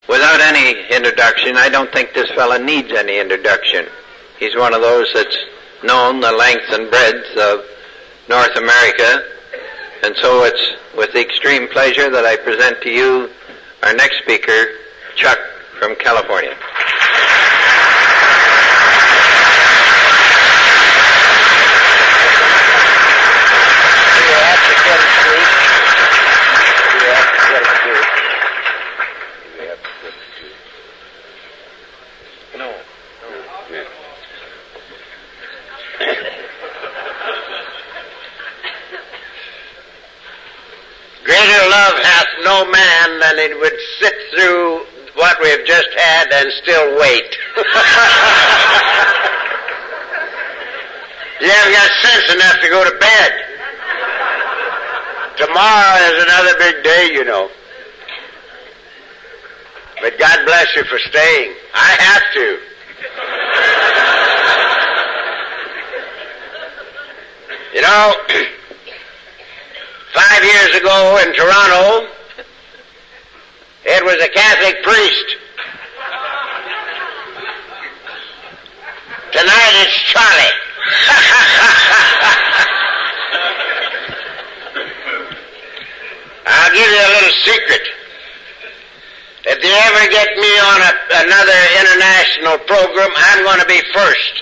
Without any introduction, I don't think this fella needs any introduction. He's one of those that's known the length and breadth of North America, and so it's with extreme pleasure that I present to you our next speaker, Chuck from California. Greater love hath no man than it would sit through what we've just had and still wait. You haven't got sense enough to go to bed. Tomorrow is another big day, you know. But God bless you for staying. I have to. You know, 5 years ago in Toronto, it was a Catholic priest. Tonight it's Charlie. I'll give you a little secret. If you ever get me on another international program, I'm going to be first.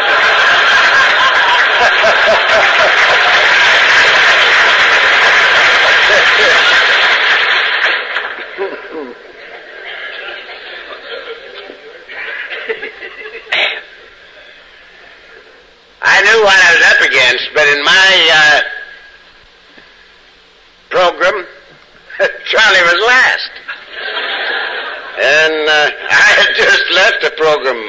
I knew what I was up against, but in my program, Charlie was last. And I had just left a program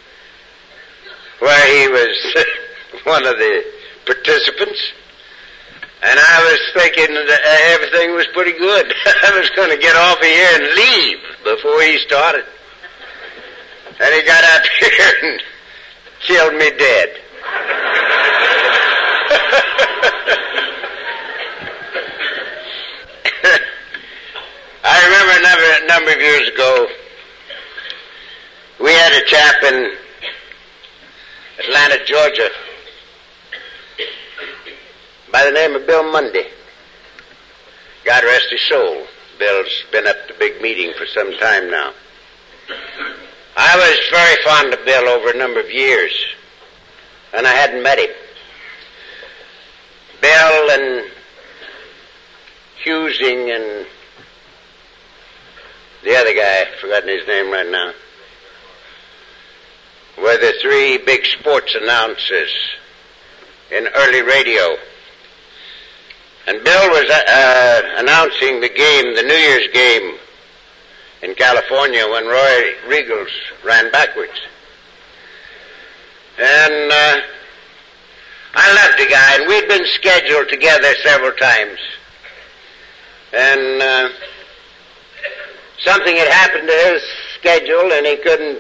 where he was one of the participants, and I was thinking that everything was pretty good. I was going to get off of here and leave before he started. And he got up here and killed me dead. I remember a number of years ago, we had a chap in Atlanta, Georgia, by the name of Bill Mundy. God rest his soul. Bill's been up to big meeting for some time now. I was very fond of Bill over a number of years, and I hadn't met him. Bill and Husing and the other guy, I've forgotten his name right now, were the three big sports announcers in early radio. And Bill was announcing the game, the New Year's game in California when Roy Riegels ran backwards. And I loved the guy, and we'd been scheduled together several times. And something had happened to his schedule, and he couldn't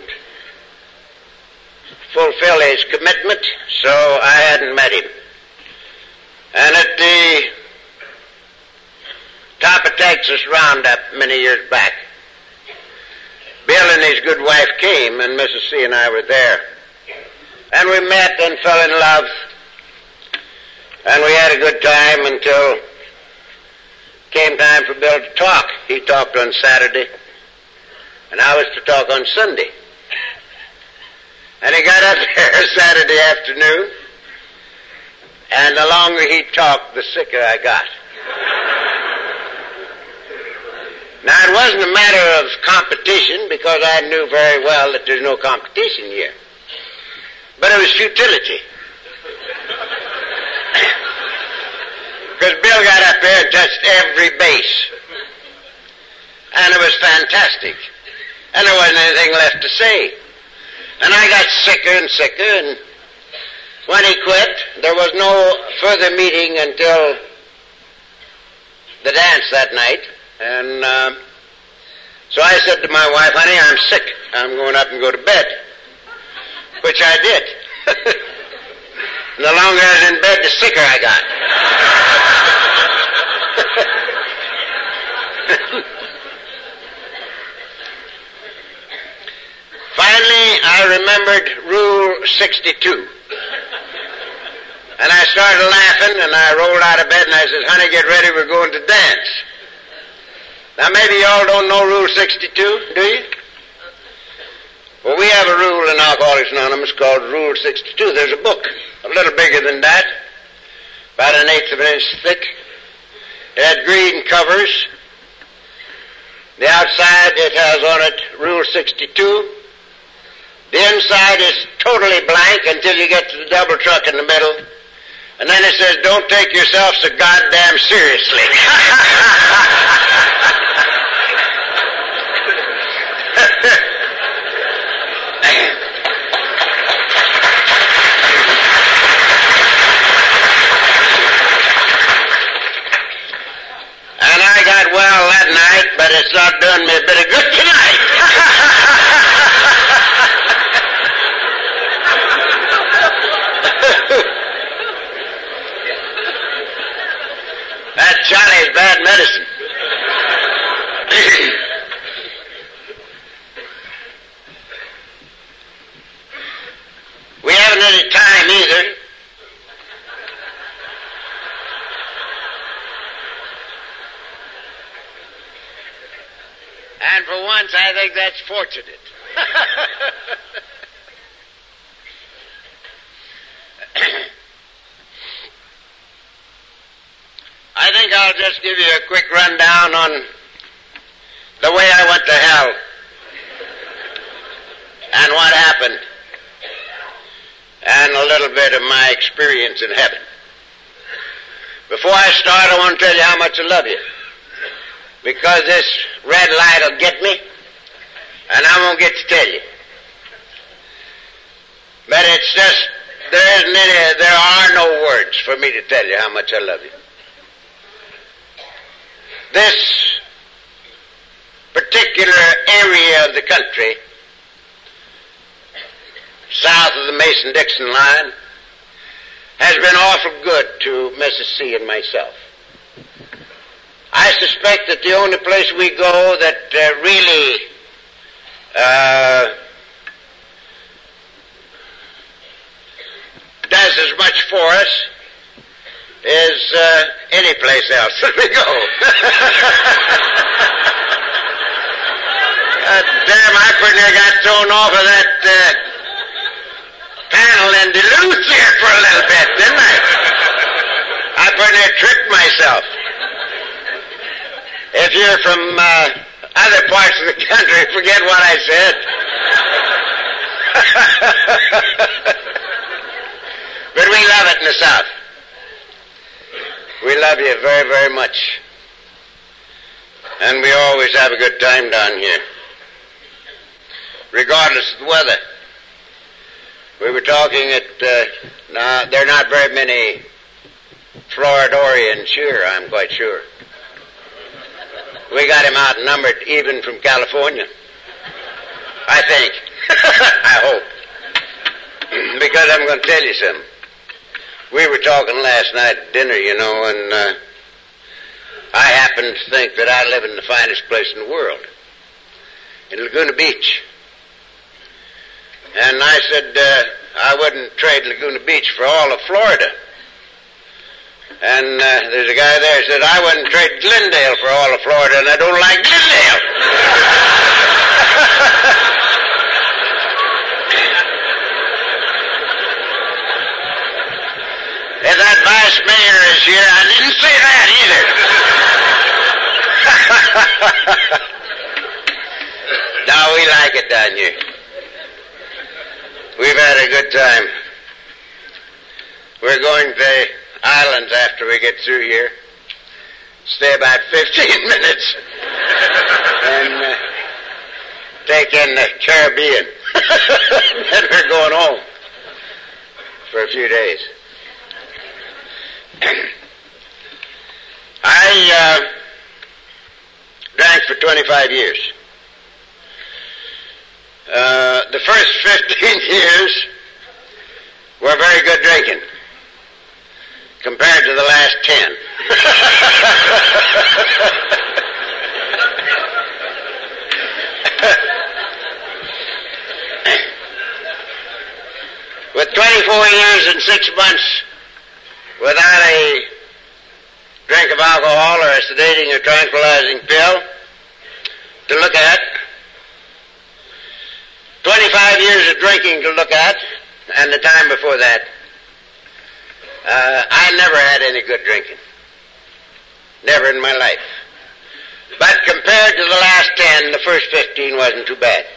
fulfill his commitment, so I hadn't met him. And at the top of Texas Roundup many years back, Bill and his good wife came, and Mrs. C. and I were there. And we met and fell in love, and we had a good time until it came time for Bill to talk. He talked on Saturday, and I was to talk on Sunday. And he got up there Saturday afternoon, and the longer he talked, the sicker I got. Now, it wasn't a matter of competition, because I knew very well that there's no competition here. But it was futility. Because Bill got up there and touched every base. And it was fantastic. And there wasn't anything left to say. And I got sicker and sicker, and when he quit, there was no further meeting until the dance that night. And so I said to my wife, honey, I'm sick. I'm going up and go to bed. Which I did. And the longer I was in bed, the sicker I got. I remembered Rule 62. And I started laughing, and I rolled out of bed, and I said, honey, get ready, we're going to dance. Now, maybe y'all don't know Rule 62, do you? Well, we have a rule in Alcoholics Anonymous called Rule 62. There's a book, a little bigger than that, about 1/8 of an inch thick. It had green covers. The outside, it has on it Rule 62. The inside is totally blank until you get to the double truck in the middle. And then it says, don't take yourself so goddamn seriously. And I got well that night, but it's not doing me a bit of good tonight. That Johnny's bad medicine. We haven't any time either. And for once, I think that's fortunate. I think I'll just give you a quick rundown on the way I went to hell and what happened and a little bit of my experience in heaven. Before I start, I want to tell you how much I love you, because this red light will get me and I won't get to tell you. But it's just, there are no words for me to tell you how much I love you. This particular area of the country, south of the Mason-Dixon line, has been awful good to Mrs. C. and myself. I suspect that the only place we go that really does as much for us is any place else that we go. Damn, I pretty near got thrown off of that panel in Duluth here for a little bit, didn't I? I pretty near tricked myself. If you're from other parts of the country, forget what I said. But we love it in the South. We love you very, very much. And we always have a good time down here, regardless of the weather. We were talking at, now, there are not very many Floridorians here, I'm quite sure. We got him outnumbered even from California, I think. I hope. Because I'm going to tell you something. We were talking last night at dinner, you know, and I happen to think that I live in the finest place in the world, in Laguna Beach. And I said I wouldn't trade Laguna Beach for all of Florida. And there's a guy there who said, I wouldn't trade Glendale for all of Florida, and I don't like Glendale. If that vice mayor is here, I didn't say that either. No, we like it down here. We've had a good time. We're going to the islands after we get through here. Stay about 15 minutes. And take in the Caribbean. Then we're going home for a few days. I drank for 25 years. The first 15 years were very good drinking compared to the last 10. 24 years and 6 months without a drink of alcohol or a sedating or tranquilizing pill to look at. 25 years of drinking to look at, and the time before that. I never had any good drinking. Never in my life. But compared to the last 10, the first 15 wasn't too bad.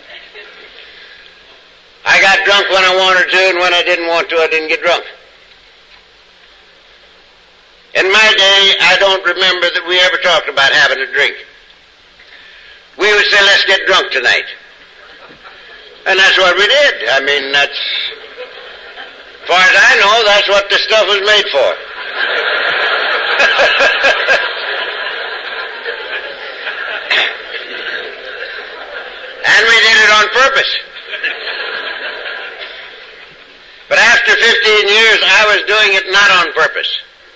I got drunk when I wanted to, and when I didn't want to, I didn't get drunk. In my day, I don't remember that we ever talked about having a drink. We would say, let's get drunk tonight. And that's what we did. I mean, that's, as far as I know, that's what this stuff was made for. And we did it on purpose. But after 15 years, I was doing it not on purpose.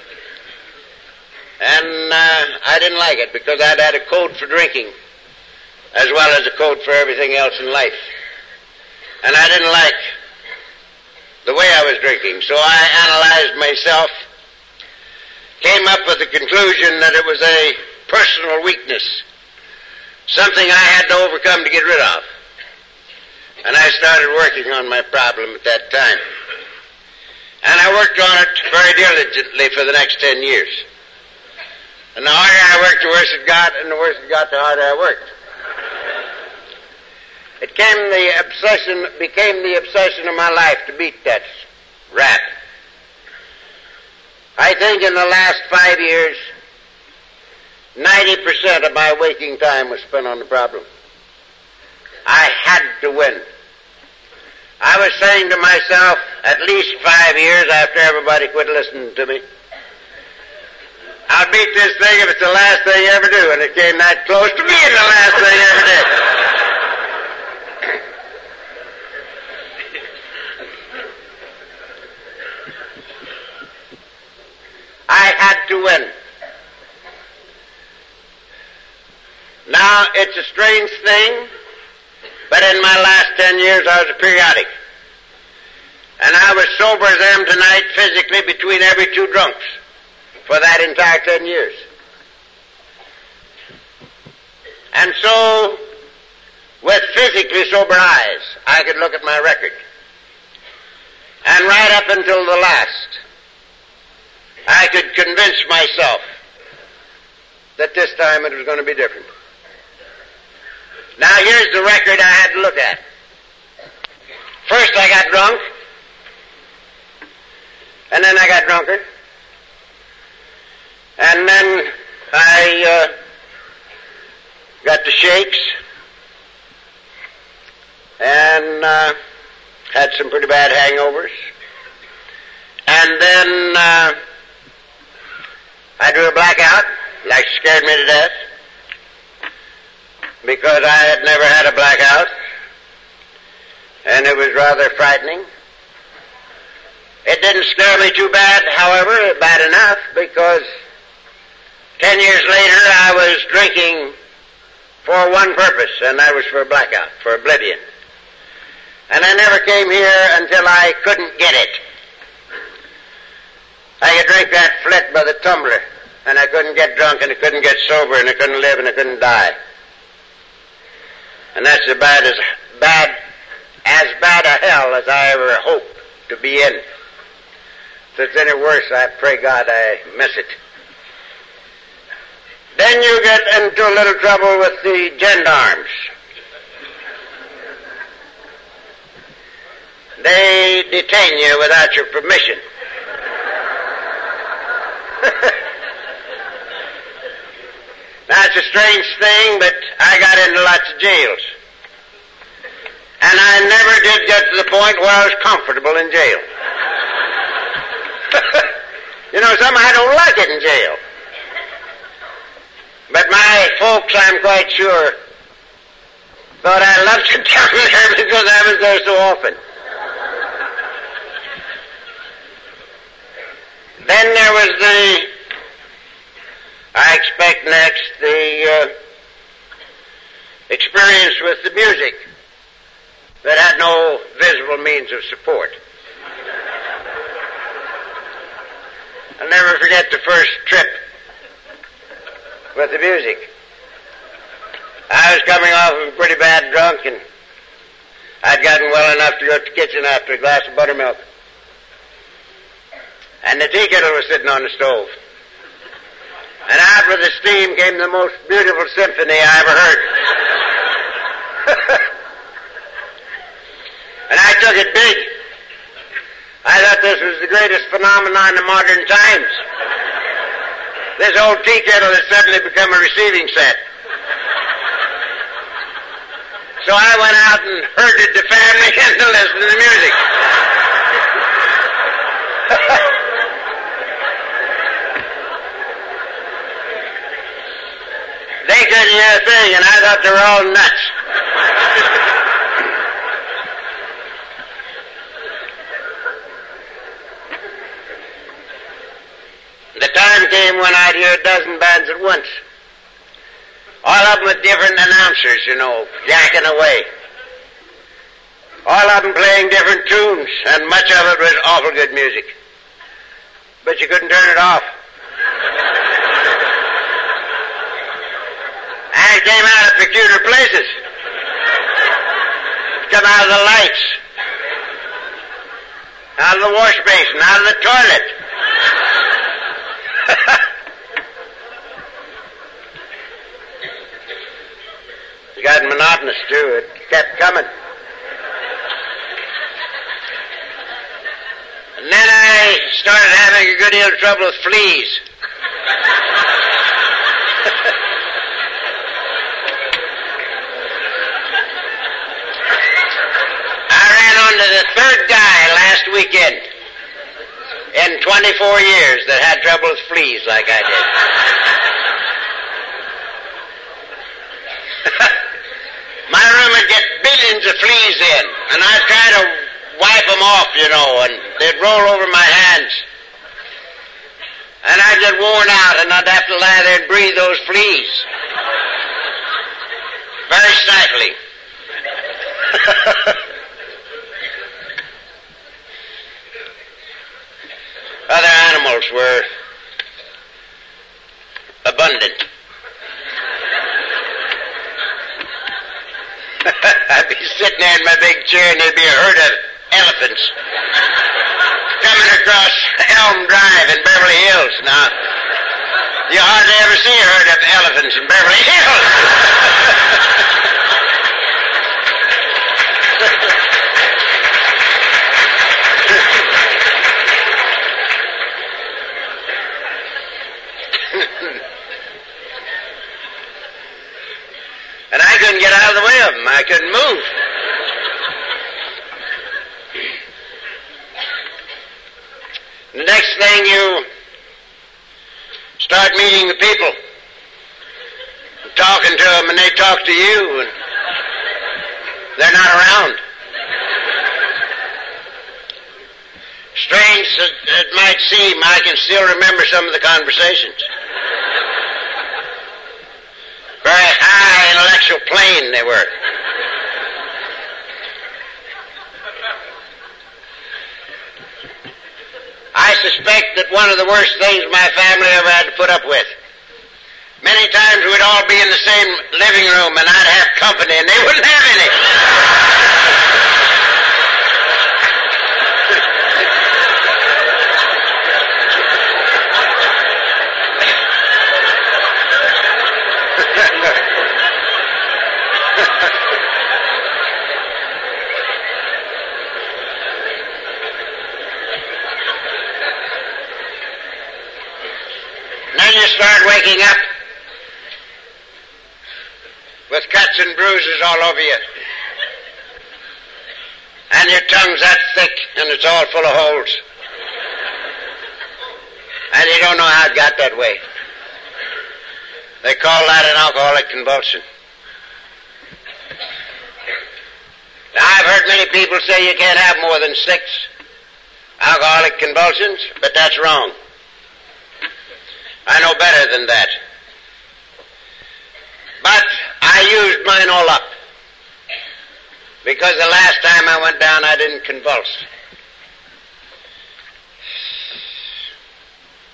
And I didn't like it because I'd had a code for drinking as well as a code for everything else in life. And I didn't like the way I was drinking. So I analyzed myself, came up with the conclusion that it was a personal weakness, something I had to overcome to get rid of. And I started working on my problem at that time. And I worked on it very diligently for the next 10 years. And the harder I worked, the worse it got, and the worse it got, the harder I worked. It became the obsession of my life to beat that rat. I think in the last 5 years, 90% of my waking time was spent on the problem. I had to win. I was saying to myself, at least 5 years after everybody quit listening to me, I'll beat this thing if it's the last thing you ever do. And it came that close to being the last thing you ever did. I had to win. Now, it's a strange thing, but in my last 10 years I was a periodic. And I was sober as I am tonight physically between every 2 drunks for that entire 10 years. And so, with physically sober eyes, I could look at my record. And right up until the last, I could convince myself that this time it was going to be different. Now here's the record I had to look at. First I got drunk, and then I got drunker, and then I got the shakes, and had some pretty bad hangovers, and then I drew a blackout, like scared me to death, because I had never had a blackout, and it was rather frightening. It didn't scare me too bad, however, bad enough, because 10 years later I was drinking for one purpose, and that was for a blackout, for oblivion. And I never came here until I couldn't get it. I could drink that flit by the tumbler, and I couldn't get drunk, and I couldn't get sober, and I couldn't live, and I couldn't die. And that's as bad a hell as I ever hoped to be in. If it's any worse, I pray God I miss it. Then you get into a little trouble with the gendarmes. They detain you without your permission. Now, it's a strange thing, but I got into lots of jails. And I never did get to the point where I was comfortable in jail. You know, somehow I don't like it in jail. But my folks, I'm quite sure, thought I loved it down there because I was there so often. Then there was I expect next, the experience with the music that had no visible means of support. I'll never forget the first trip with the music. I was coming off of a pretty bad drunk, and I'd gotten well enough to go to the kitchen after a glass of buttermilk. And the tea kettle was sitting on the stove. And out with the steam came the most beautiful symphony I ever heard. And I took it big. I thought this was the greatest phenomenon of modern times. This old tea kettle had suddenly become a receiving set. So I went out and herded the family in to listen to the music. They couldn't hear a thing, and I thought they were all nuts. The time came when I'd hear a dozen bands at once. All of them with different announcers, yakking away. All of them playing different tunes, and much of it was awful good music. But you couldn't turn it off. And it came out of peculiar places. It came out of the lights, out of the wash basin, out of the toilet. It got monotonous, too. It kept coming. And then I started having a good deal of trouble with fleas. I ran onto the third guy last weekend in 24 years that had trouble with fleas like I did. My room would get billions of fleas in, and I'd try to wipe them off, and they'd roll over my hands. And I'd get worn out, and I'd have to lie there and breathe those fleas. Very stifling. Other animals were abundant. I'd be sitting there in my big chair, and there'd be a herd of elephants coming across Elm Drive in Beverly Hills. Now, you hardly ever see a herd of elephants in Beverly Hills. And I couldn't get out of the way of them. I couldn't move. The next thing, you start meeting the people, and talking to them, and they talk to you, and they're not around. Strange as it might seem, I can still remember some of the conversations. Very high intellectual plane they were. I suspect that one of the worst things my family ever had to put up with. Many times we'd all be in the same living room, and I'd have company, and they wouldn't have any. Then you start waking up with cuts and bruises all over you. And your tongue's that thick, and it's all full of holes. And you don't know how it got that way. They call that an alcoholic convulsion. Now, I've heard many people say you can't have more than 6 alcoholic convulsions, but that's wrong. I know better than that. But I used mine all up. Because the last time I went down, I didn't convulse.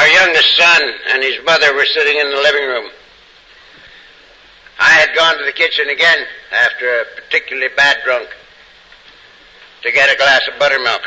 youngest son and his mother were sitting in the living room. I had gone to the kitchen again after a particularly bad drunk to get a glass of buttermilk.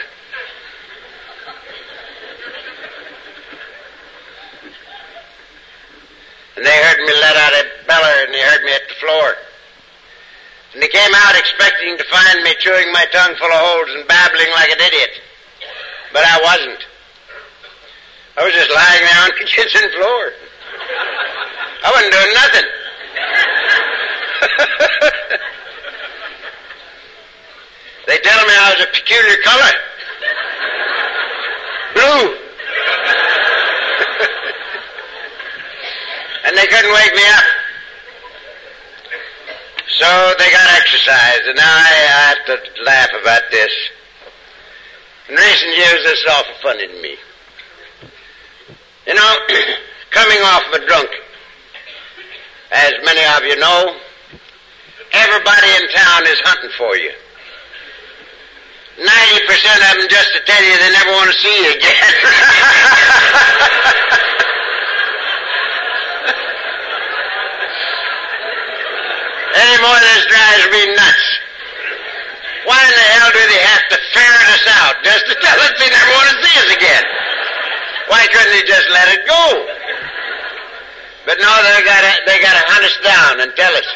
And they heard me let out a beller, and they heard me at the floor. And they came out expecting to find me chewing my tongue full of holes and babbling like an idiot. But I wasn't. I was just lying there on the kitchen floor. I wasn't doing nothing. They tell me I was a peculiar color. Blue. And they couldn't wake me up. So they got exercise, and now I have to laugh about this. In recent years, this is awful funny to me. You know, coming off of a drunk, as many of you know, everybody in town is hunting for you. 90% of them just to tell you they never want to see you again. Anymore, this drives me nuts. Why in the hell do they have to ferret us out just to tell us they never want to see us again? Why couldn't they just let it go? But no, they gotta hunt us down and tell us.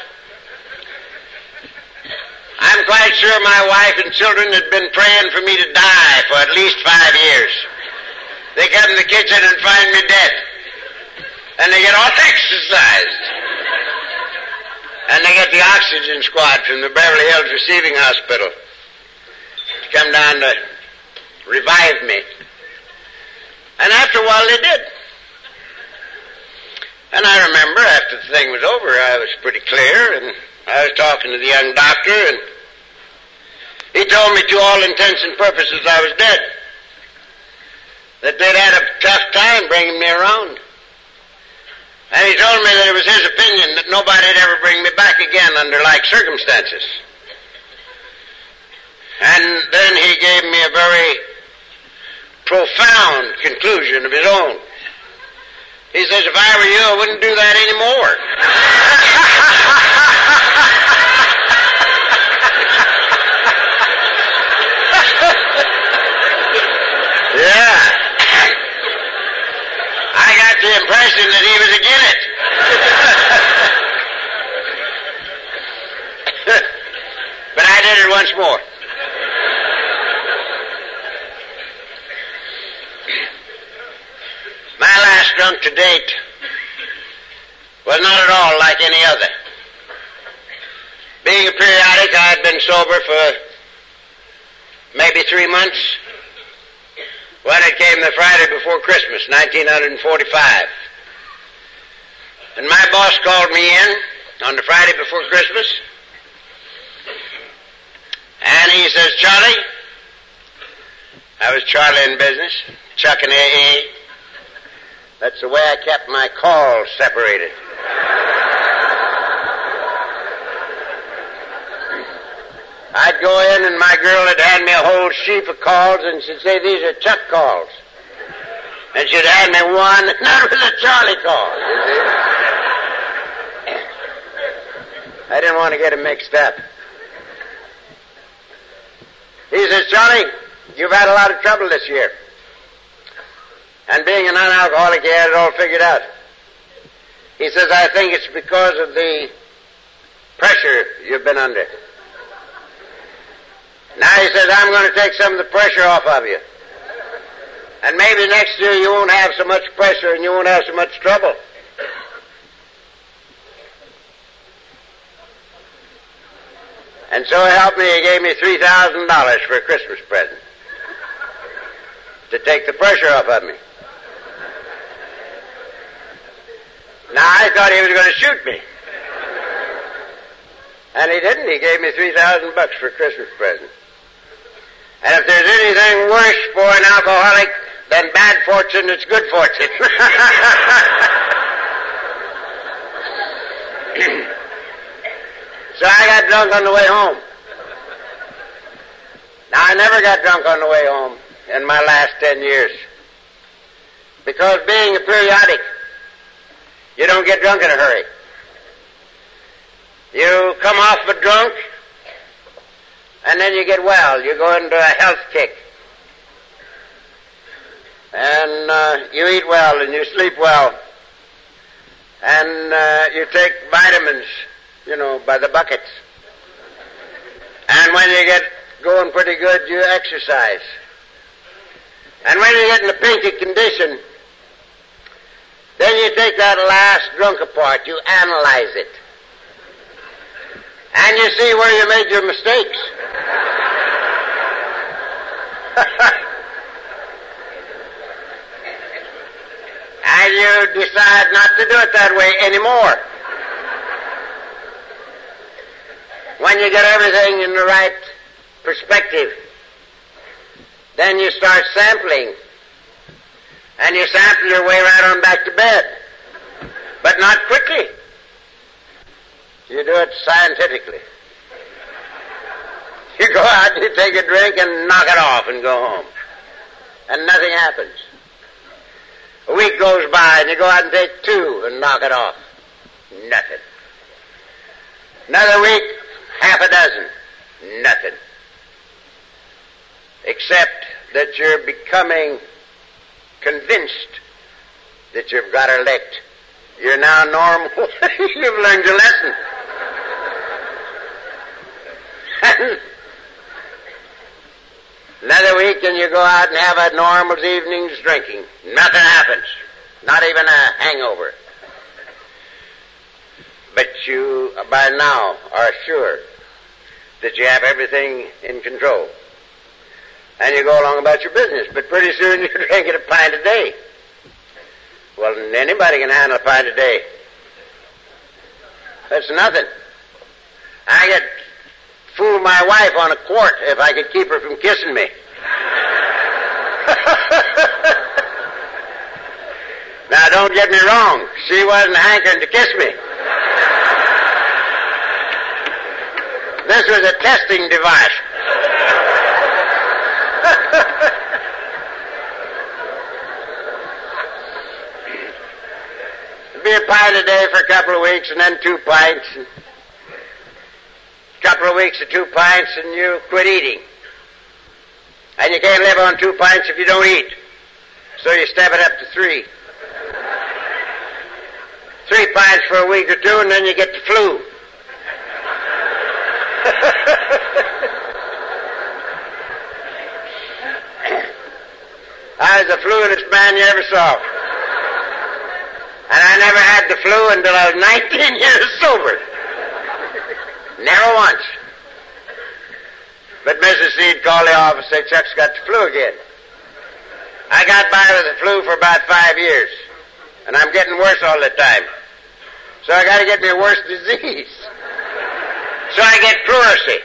I'm quite sure my wife and children had been praying for me to die for at least 5 years. They come in the kitchen and find me dead. And they get all exercised. And they get the oxygen squad from the Beverly Hills Receiving Hospital to come down to revive me. And after a while they did. And I remember after the thing was over, I was pretty clear, and I was talking to the young doctor, and he told me to all intents and purposes I was dead. That they'd had a tough time bringing me around. And he told me that it was his opinion that nobody'd ever bring me back again under like circumstances. And then he gave me a very profound conclusion of his own. He says, if I were you, I wouldn't do that anymore. Yeah. I got the impression that he was against it. But I did it once more. My last drunk to date was not at all like any other. Being a periodic, I had been sober for maybe 3 months when it came the Friday before Christmas, 1945. And my boss called me in on the Friday before Christmas, and he says, Charlie, I was Charlie in business, Chuck and A.A. That's the way I kept my calls separated. I'd go in and my girl would hand me a whole sheaf of calls and she'd say, these are Chuck calls. And she'd hand me one, and that was a Charlie call, you see. I didn't want to get them mixed up. He says, Charlie, you've had a lot of trouble this year. And being a non-alcoholic, he had it all figured out. He says, I think it's because of the pressure you've been under. Now he says, I'm going to take some of the pressure off of you. And maybe next year you won't have so much pressure and you won't have so much trouble. And so he helped me, he gave me $3,000 for a Christmas present to take the pressure off of me. Now, I thought he was going to shoot me. And he didn't. He gave me $3,000 for a Christmas present. And if there's anything worse for an alcoholic than bad fortune, it's good fortune. So I got drunk on the way home. Now, I never got drunk on the way home in my last 10 years. Because being a periodic, you don't get drunk in a hurry. You come off a drunk, and then you get well. You go into a health kick. And you eat well, and you sleep well. And you take vitamins, by the buckets. And when you get going pretty good, you exercise. And when you get in a pinky condition, then you take that last drunk apart, you analyze it. And you see where you made your mistakes. And you decide not to do it that way anymore. When you get everything in the right perspective, then you start sampling. And you sample your way right on back to bed. But not quickly. You do it scientifically. You go out and you take a drink and knock it off and go home. And nothing happens. A week goes by and you go out and take two and knock it off. Nothing. Another week, half a dozen. Nothing. Except that you're becoming convinced that you've got her licked. You're now normal. You've learned your lesson. Another week and you go out and have a normal evening's drinking. Nothing happens. Not even a hangover. But you, by now, are sure that you have everything in control. And you go along about your business. But pretty soon you're drinking a pint a day. Well, anybody can handle a pint a day. That's nothing. I could fool my wife on a quart if I could keep her from kissing me. Now, don't get me wrong. She wasn't hankering to kiss me. This was a testing device. It'd be a pint a day for a couple of weeks, and then 2 pints. And a couple of weeks of 2 pints, and you quit eating. And you can't live on 2 pints if you don't eat. So you step it up to 3. 3 pints for a week or 2, and then you get the flu. I was the fluentest man you ever saw. And I never had the flu until I was 19 years sober. Never once. But Mrs. Seed called the office and said, Chuck's got the flu again. I got by with the flu for about 5 years. And I'm getting worse all the time. So I got to get me a worse disease. So I get pleurisy.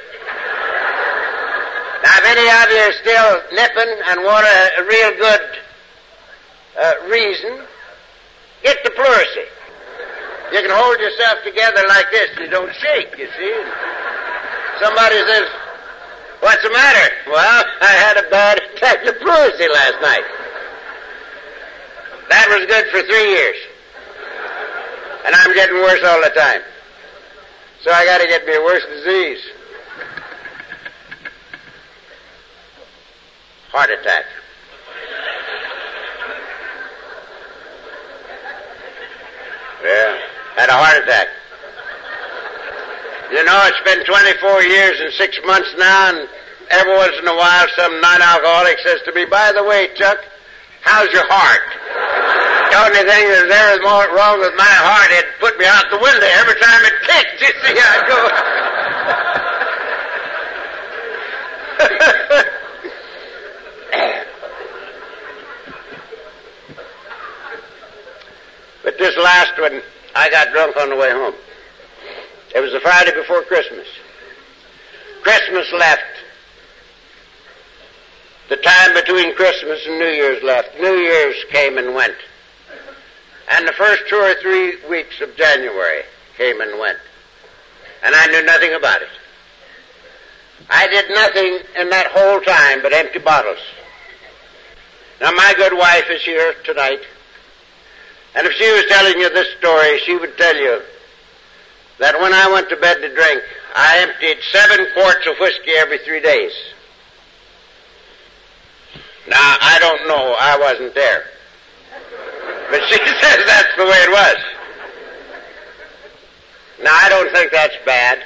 Now, if any of you are still nipping and want a real good reason, get the pleurisy. You can hold yourself together like this. You don't shake, you see. Somebody says, what's the matter? Well, I had a bad attack of pleurisy last night. That was good for 3 years. And I'm getting worse all the time. So I got to get me a worse disease. Heart attack. Yeah, had a heart attack. You know, it's been 24 years and 6 months now, and every once in a while some non-alcoholic says to me, by the way, Chuck, how's your heart? The only thing that's ever more wrong with my heart, it put me out the window every time it kicked. You see, I'd go... But this last one, I got drunk on the way home. It was the Friday before Christmas. Christmas left. The time between Christmas and New Year's left. New Year's came and went. And the first 2 or 3 weeks of January came and went. And I knew nothing about it. I did nothing in that whole time but empty bottles. Now, my good wife is here tonight, and if she was telling you this story, she would tell you that when I went to bed to drink, I emptied 7 quarts of whiskey every 3 days. Now, I don't know, I wasn't there. But she says that's the way it was. Now, I don't think that's bad.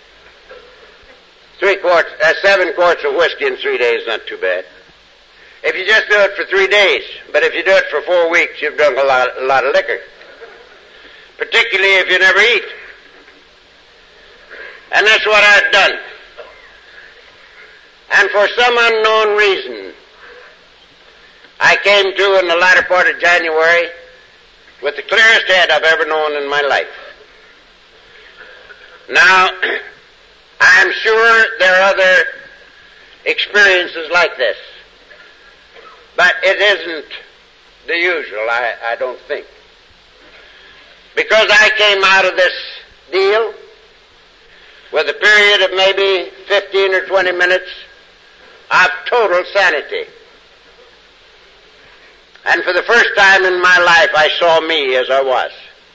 7 quarts of whiskey in 3 days is not too bad. If you just do it for 3 days, but if you do it for 4 weeks, you've drunk a lot of liquor. Particularly if you never eat. And that's what I've done. And for some unknown reason, I came to in the latter part of January with the clearest head I've ever known in my life. Now, I'm sure there are other experiences like this, but it isn't the usual, I don't think. Because I came out of this deal with a period of maybe 15 or 20 minutes of total sanity. And for the first time in my life, I saw me as I was.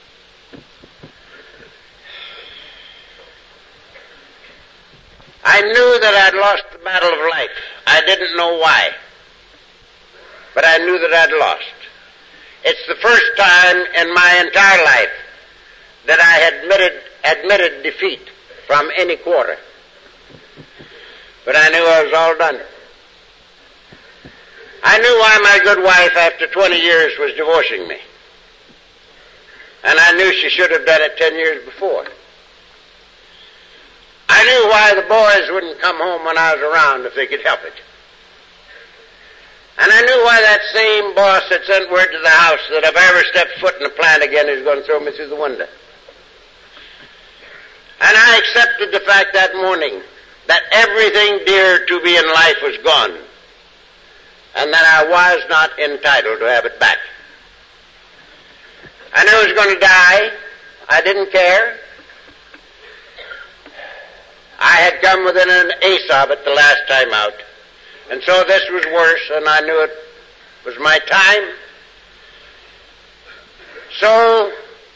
I knew that I'd lost the battle of life. I didn't know why. But I knew that I'd lost. It's the first time in my entire life that I admitted defeat from any quarter. But I knew I was all done. I knew why my good wife, after 20 years, was divorcing me. And I knew she should have done it 10 years before. I knew why the boys wouldn't come home when I was around if they could help it. And I knew why that same boss that sent word to the house that if I ever stepped foot in the plant again, he was going to throw me through the window. And I accepted the fact that morning that everything dear to me in life was gone, and that I was not entitled to have it back. I knew I was going to die. I didn't care. I had come within an ace of it the last time out. And so this was worse, and I knew it was my time. So,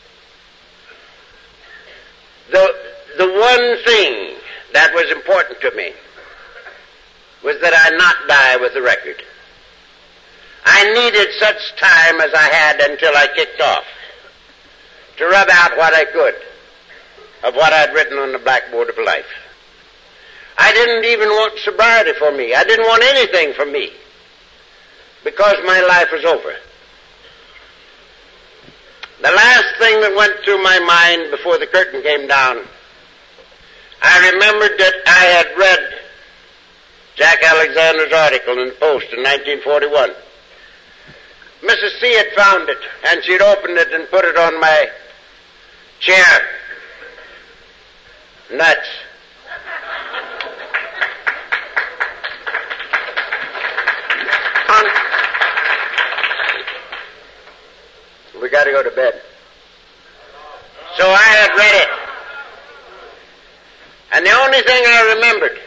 the one thing that was important to me was that I not die with the record. I needed such time as I had until I kicked off to rub out what I could of what I'd written on the blackboard of life. I didn't even want sobriety for me. I didn't want anything for me because my life was over. The last thing that went through my mind before the curtain came down, I remembered that I had read Jack Alexander's article in the Post in 1941. Mrs. C had found it, and she'd opened it and put it on my chair. Nuts. We got to go to bed. So I had read it. And the only thing I remembered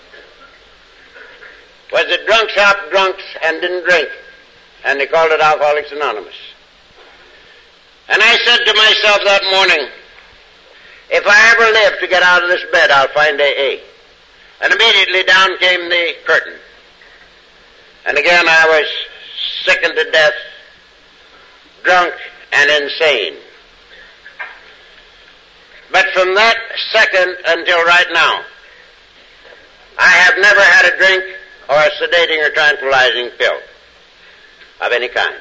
was that drunks helped drunks and didn't drink. And they called it Alcoholics Anonymous. And I said to myself that morning, if I ever live to get out of this bed, I'll find AA. And immediately down came the curtain. And again I was sickened to death, drunk and insane. But from that second until right now, I have never had a drink or a sedating or tranquilizing pill of any kind.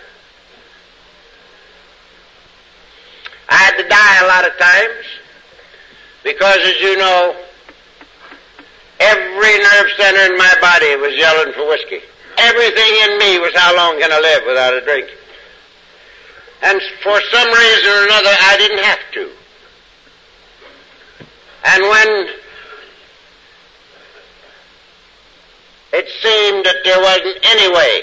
I had to die a lot of times because, as you know, every nerve center in my body was yelling for whiskey. Everything in me was, how long can I live without a drink? And for some reason or another, I didn't have to. And when it seemed that there wasn't any way,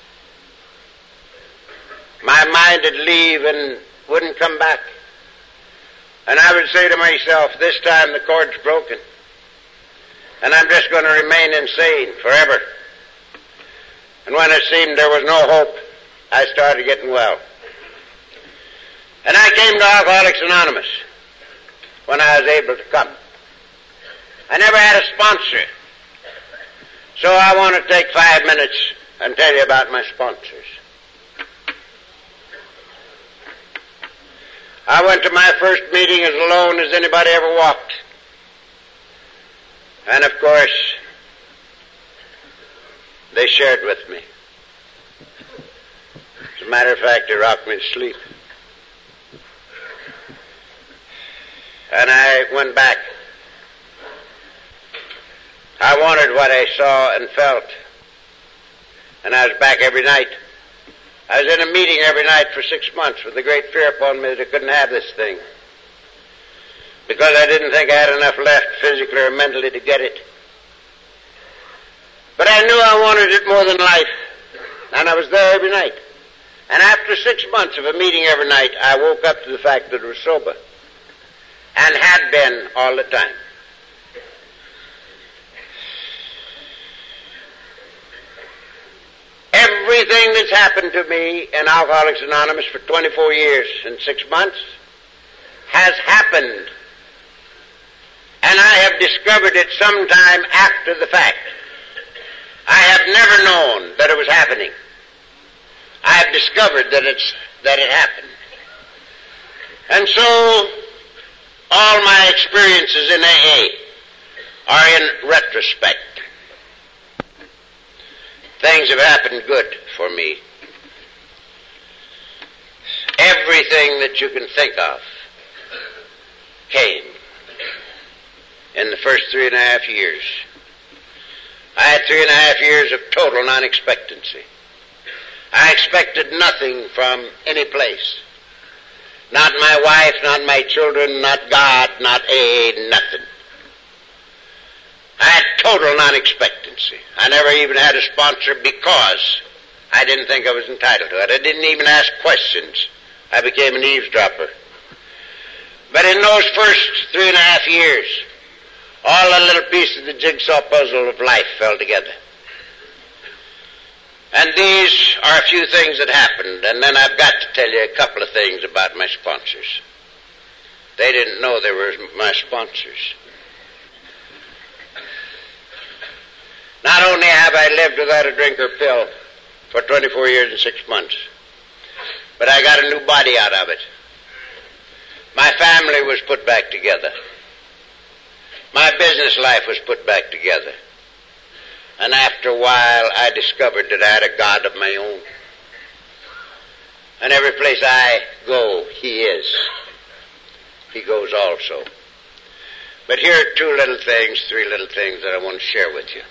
my mind would leave and wouldn't come back. And I would say to myself, this time the cord's broken, and I'm just going to remain insane forever. And when it seemed there was no hope, I started getting well. And I came to Alcoholics Anonymous when I was able to come. I never had a sponsor. So I want to take 5 minutes and tell you about my sponsors. I went to my first meeting as alone as anybody ever walked. And of course, they shared with me. As a matter of fact, they rocked me to sleep. And I went back. I wanted what I saw and felt. And I was back every night. I was in a meeting every night for 6 months with the great fear upon me that I couldn't have this thing. Because I didn't think I had enough left physically or mentally to get it. But I knew I wanted it more than life. And I was there every night. And after 6 months of a meeting every night, I woke up to the fact that I was sober. And had been all the time. Everything that's happened to me in Alcoholics Anonymous for 24 years and 6 months has happened. And I have discovered it sometime after the fact. I have never known that it was happening. I have discovered that it happened. And so, all my experiences in AA are in retrospect. Things have happened good for me. Everything that you can think of came in the first 3.5 years. I had 3.5 years of total non-expectancy. I expected nothing from any place. Not my wife, not my children, not God, not AA, nothing. I had total non-expectancy. I never even had a sponsor because I didn't think I was entitled to it. I didn't even ask questions. I became an eavesdropper. But in those first 3.5 years, all the little pieces of the jigsaw puzzle of life fell together. And these are a few things that happened, and then I've got to tell you a couple of things about my sponsors. They didn't know they were my sponsors. Not only have I lived without a drink or pill for 24 years and 6 months, but I got a new body out of it. My family was put back together. My business life was put back together. And after a while, I discovered that I had a God of my own. And every place I go, He is. He goes also. But here are 3 little things that I want to share with you.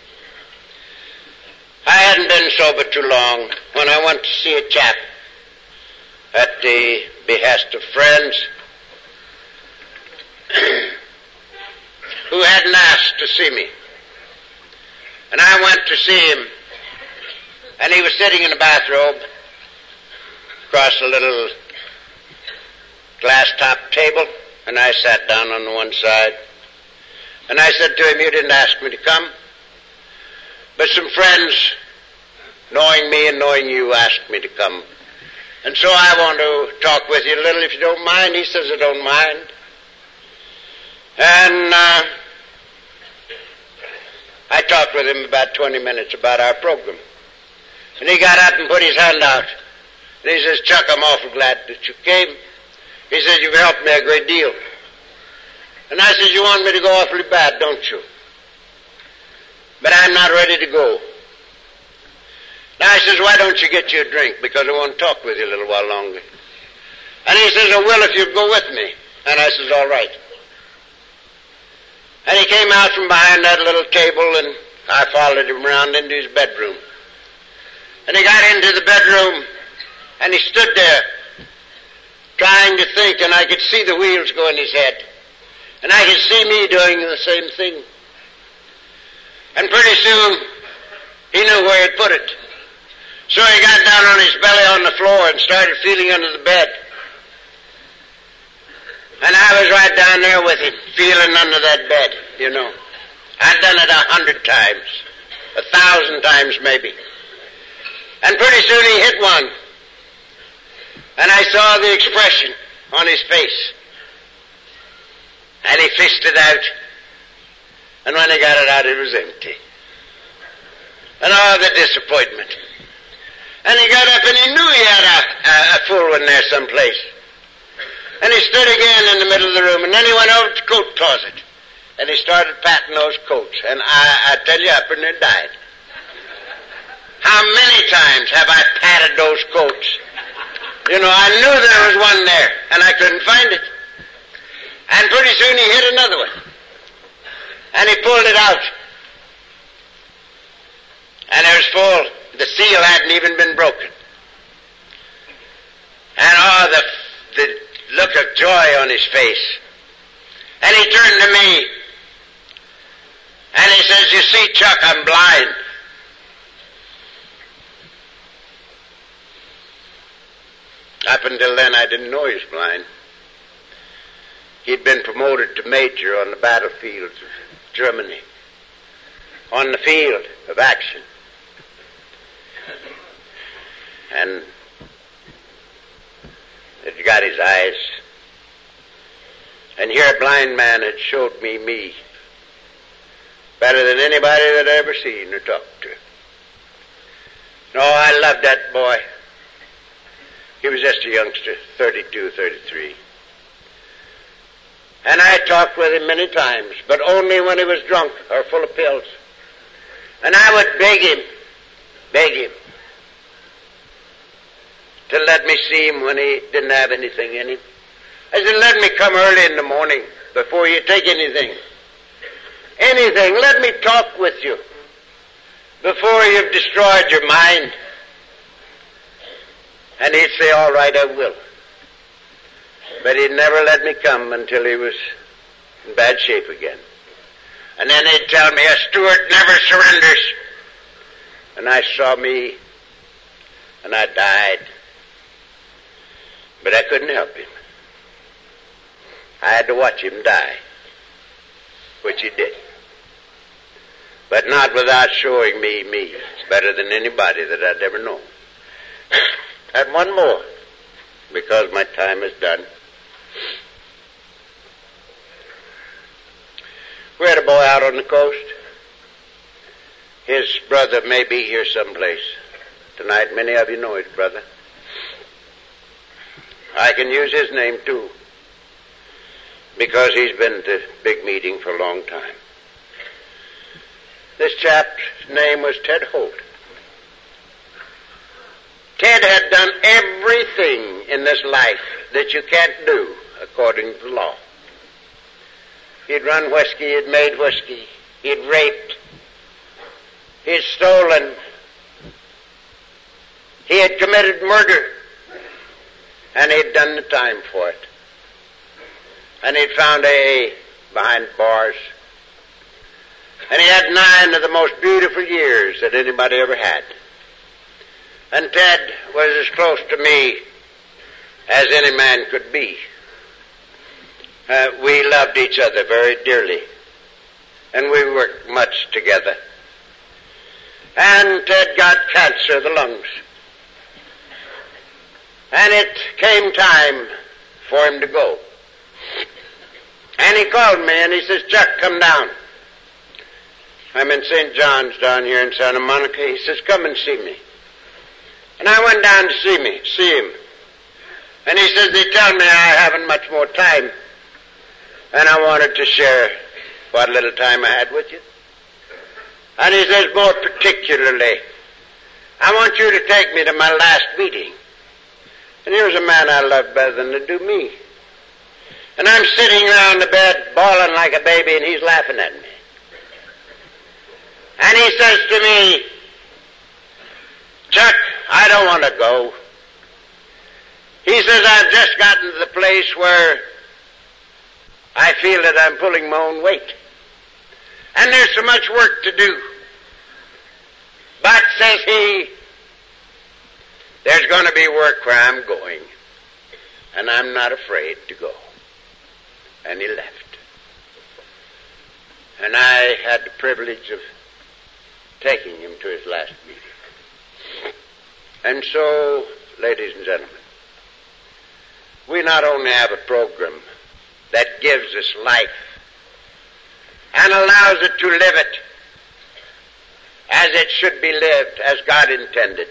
I hadn't been sober too long when I went to see a chap at the behest of friends who hadn't asked to see me. And I went to see him, and he was sitting in a bathrobe across a little glass-top table, and I sat down on the one side. And I said to him, "You didn't ask me to come, but some friends, knowing me and knowing you, asked me to come. And so I want to talk with you a little, if you don't mind." He says, "I don't mind." And I talked with him about 20 minutes about our program. And he got up and put his hand out. And he says, "Chuck, I'm awful glad that you came." He says, "You've helped me a great deal." And I said, "You want me to go awfully bad, don't you? But I'm not ready to go." Now I says, "Why don't you get you a drink? Because I want to talk with you a little while longer." And he says, "I will if you'll go with me." And I says, "All right." And he came out from behind that little table, and I followed him around into his bedroom. And he got into the bedroom, and he stood there trying to think, and I could see the wheels go in his head. And I could see me doing the same thing. And pretty soon, he knew where he'd put it. So he got down on his belly on the floor and started feeling under the bed. And I was right down there with him, feeling under that bed, you know. I'd done it 100 times, 1,000 times maybe. And pretty soon he hit one. And I saw the expression on his face. And he fished it out. And when he got it out, it was empty. And all the disappointment. And he got up and he knew he had a full one there someplace. And he stood again in the middle of the room, and then he went over to the coat closet. And he started patting those coats. And I tell you, I pretty near died. How many times have I patted those coats? You know, I knew there was one there, and I couldn't find it. And pretty soon he hit another one. And he pulled it out. And it was full. The seal hadn't even been broken. And the look of joy on his face. And he turned to me. And he says, "You see, Chuck, I'm blind." Up until then, I didn't know he was blind. He'd been promoted to major on the battlefields of Germany, on the field of action. And it got his eyes. And here a blind man had showed me better than anybody that I ever seen or talked to. No, I loved that boy. He was just a youngster, 32, 33. And I talked with him many times, but only when he was drunk or full of pills. And I would beg him, to let me see him when he didn't have anything in him. I said, "Let me come early in the morning before you take anything. Anything, let me talk with you before you've destroyed your mind." And he'd say, "All right, I will." But he'd never let me come until he was in bad shape again. And then he'd tell me, "A Stuart never surrenders." And I saw me, and I died. But I couldn't help him. I had to watch him die, which he did. But not without showing me. It's better than anybody that I'd ever known. And one more, because my time is done. We had a boy out on the coast. His brother may be here someplace tonight. Many of you know his brother. I can use his name too, because he's been at the big meeting for a long time. This chap's name was Ted Holt. Ted had done everything in this life that you can't do according to the law. He'd run whiskey, he'd made whiskey, he'd raped, he'd stolen, he had committed murder, and he'd done the time for it. And he'd found AA behind bars. And he had 9 of the most beautiful years that anybody ever had. And Ted was as close to me as any man could be. We loved each other very dearly, and we worked much together. And Ted got cancer of the lungs. And it came time for him to go. And he called me and he says, "Chuck, come down. I'm in St. John's down here in Santa Monica." He says, "Come and see me." And I went down to see him. And he says, "They tell me I haven't much more time, and I wanted to share what little time I had with you." And he says, "More particularly, I want you to take me to my last meeting." And here's a man I love better than to do me. And I'm sitting around the bed bawling like a baby, and he's laughing at me. And he says to me, "Chuck, I don't want to go." He says, "I've just gotten to the place where I feel that I'm pulling my own weight. And there's so much work to do. But," says he, "there's going to be work where I'm going, and I'm not afraid to go." And he left. And I had the privilege of taking him to his last meeting. And so, ladies and gentlemen, we not only have a program that gives us life and allows it to live it as it should be lived, as God intended,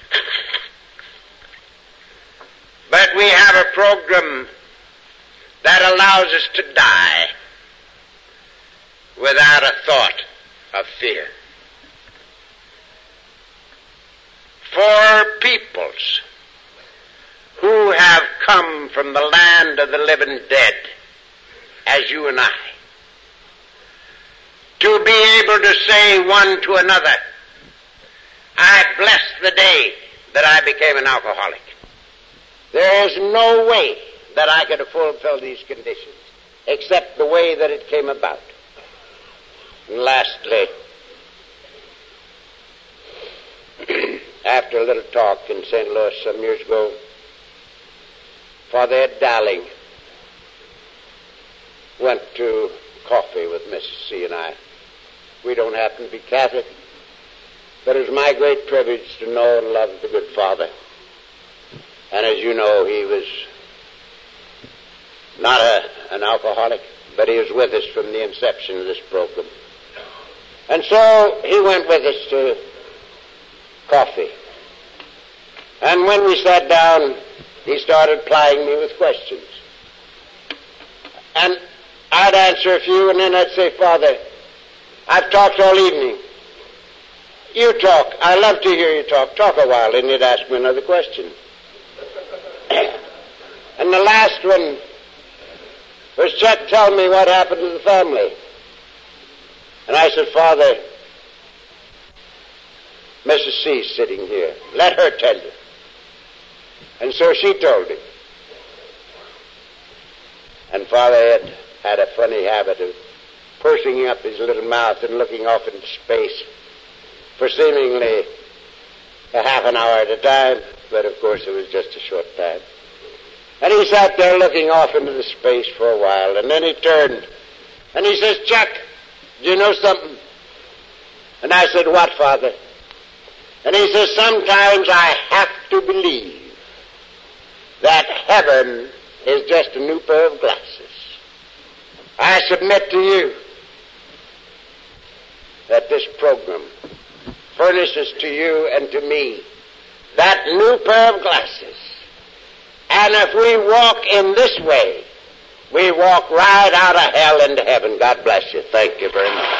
but we have a program that allows us to die without a thought of fear. For peoples who have come from the land of the living dead, as you and I, to be able to say one to another, I bless the day that I became an alcoholic. There is no way that I could have fulfilled these conditions except the way that it came about. And lastly, after a little talk in St. Louis some years ago, Father Ed Dowling went to coffee with Mrs. C. and I. We don't happen to be Catholic, but it was my great privilege to know and love the good Father. And as you know, he was not an alcoholic, but he was with us from the inception of this program. And so he went with us to coffee. And when we sat down, he started plying me with questions. And I'd answer a few, and then I'd say, Father, I've talked all evening. You talk. I love to hear you talk. Talk a while, and he'd ask me another question. And the last one was, Chuck, tell me what happened to the family. And I said, Father, Mrs. C's sitting here. Let her tell you. And so she told him. And Father Ed had a funny habit of pursing up his little mouth and looking off into space for seemingly a half an hour at a time, but of course it was just a short time. And he sat there looking off into the space for a while, and then he turned, and he says, Chuck, do you know something? And I said, what, Father? And he says, sometimes I have to believe that heaven is just a new pair of glasses. I submit to you that this program furnishes to you and to me that new pair of glasses. And if we walk in this way, we walk right out of hell into heaven. God bless you. Thank you very much.